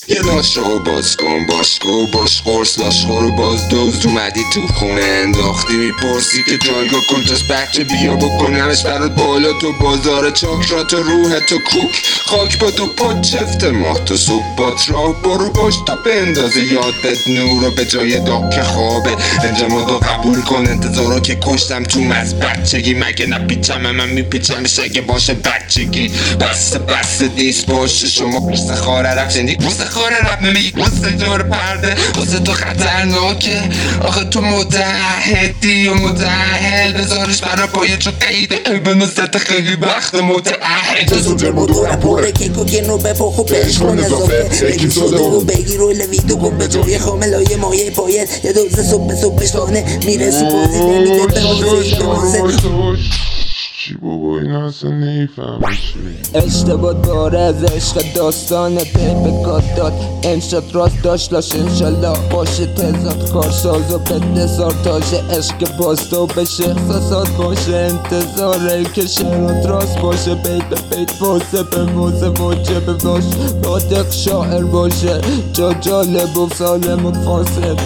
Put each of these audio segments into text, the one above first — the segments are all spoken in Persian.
یه لاشو باز کن باش قرص لاشو رو باز دوز اومدی تو خونه انداختی میپرسی که جایگاه کجاست بچه بیا بکنمش برات بالا تو بازار چاکرات روحت و کوک خاک با تو پا چفت ماه تو صبح بات راه برو باش تا بندازه یادت نور رو به جای داغ که خوابه انجامات رو قبول کن انتظارا که کشتم تو از بچگی مگه نپیچم من میپیچمش اگه باشه بچگی بس دیست باشه شما قصه خاره رفت شنی قصه خاره رفت میگی قصه جار پرده قصه تو خطرناکه آخه تو متعهدی و متعهل بذارش برا پایه چو قیده به نصد خیلی وقت متعهد زوجه مدورم پره کیک و گین رو بپا خوب بهش کن اضافه یکی ساده و بگیر و لویدو کن به جای خاملای مایه پایت یه دوزه صبح شانه میرسی بازی نمیده به حوزه چی بابا این اصلا نیفهمم چی اشتباه داره از عشق داستان پیپ داد انشاد راست داشت لاش انشالله باشه تزاد کارساز و بده تاشه عشق باستو بشه احساسات باشه انتظاره که شعرات راست باشه بیت به بیت واسه به واسه واجه به باش صادق شاعر باشه جا جالب و سالم و فاسد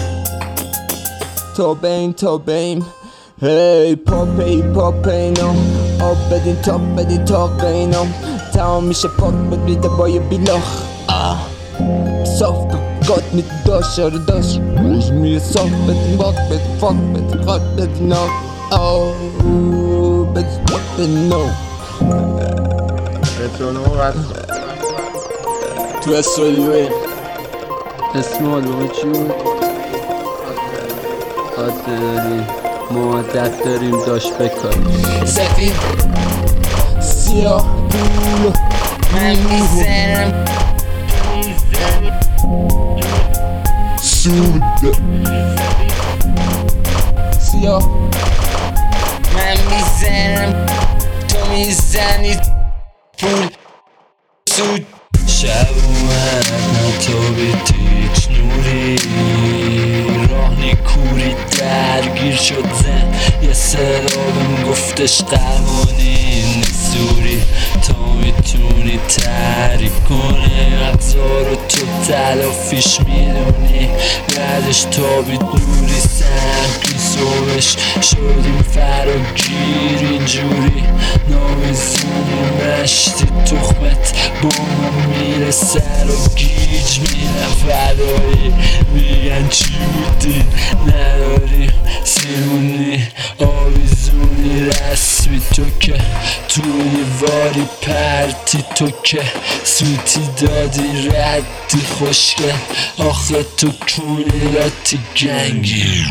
تا بین هی پاپینو آب بدین تاپ بدین تاقینو تمام میشه پاک بدیده با یه بیلاخ صاف گات میده داشت رو داشت روش میره صاف بدین باک بدین فاک بدین قات بدین بدین نو تو استودیوی اسمال بابا چی بود؟ داری ما عادت داریم داشت بکاریم سفید سیاه پول من میزنم سود سیاه من میزنم تو میزنی پول سود شب اومد نتابید هیچ نوری راه نیکوری درگیر شد زن یه صدا بهم گفتش قوانین سوری تا میتونی تعریف کنه ابزار رو تو تلافیش میدونی بعدش تابید نوری سنگی صبحش شدیم فراگیر اینجوری نامیزونی مشتی تخمت با ما میره سر و گیج میرم فدایی میگن چی بودین نداریم سیمونی آویزونی رسمی تو که توی واری پرتی تو که سوتی دادی ردی خوشگل آخه تو کونی راتی گنگی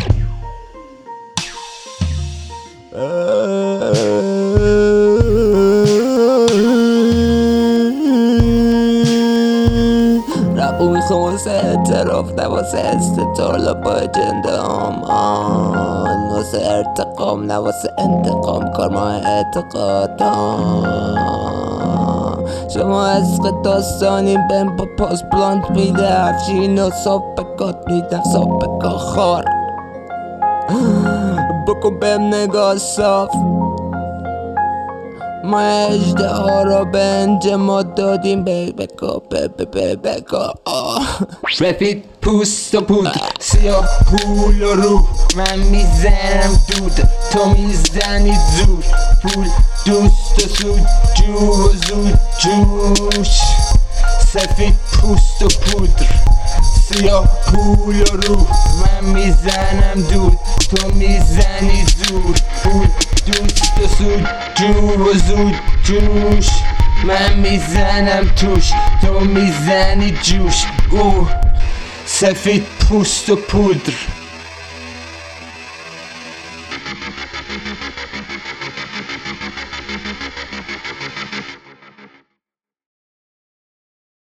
رب میخوام واسه اعتراف نه واسه استطالا با اجنده واسه ارتقام نه واسه انتقام کار ما اعتقادام شما عشق داستانی بهم با پاس بلانت میده افشین و صاحبکات میدم صاحبکا خار بکن بهم نگاه صاف ما اجده ها را به انجماد دادیم بکا رفید پوست و پود سیاه پول و روح من میزنم دود تو میزنی زور پول دوست و سود جو و زود جوش سفید پوست و پودر سیاه پول و روح من میزنم دود تو میزنی زور پول دوست و سود جو و زود جوش من میزنم توش تو میزنی جوش او سفید پوست و پودر